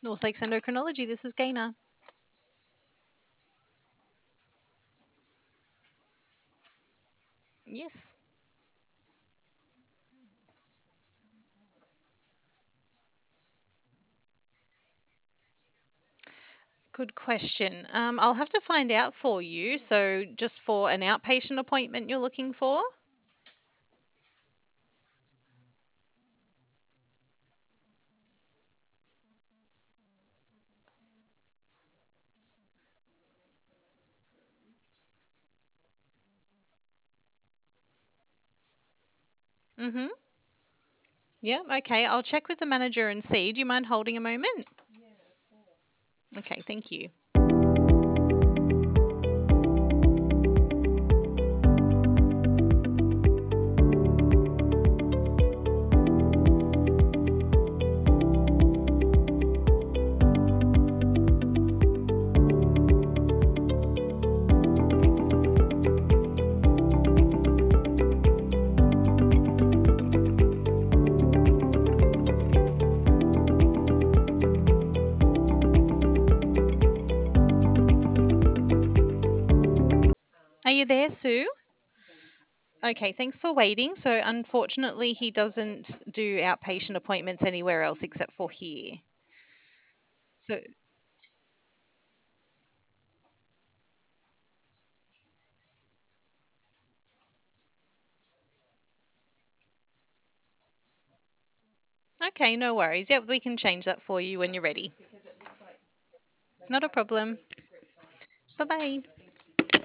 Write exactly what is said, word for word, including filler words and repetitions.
North Lakes Endocrinology, this is Gaina. Yes. Good question. Um, I'll have to find out for you. So, just for an outpatient appointment, you're looking for? Mm-hmm. Yeah. Okay. I'll check with the manager and see. Do you mind holding a moment? Okay. Thank you. Are you there, Sue? Okay. Thanks for waiting. So, unfortunately, he doesn't do outpatient appointments anywhere else except for here. So, okay. No worries. Yep. We can change that for you when you're ready. Not a problem. Bye bye.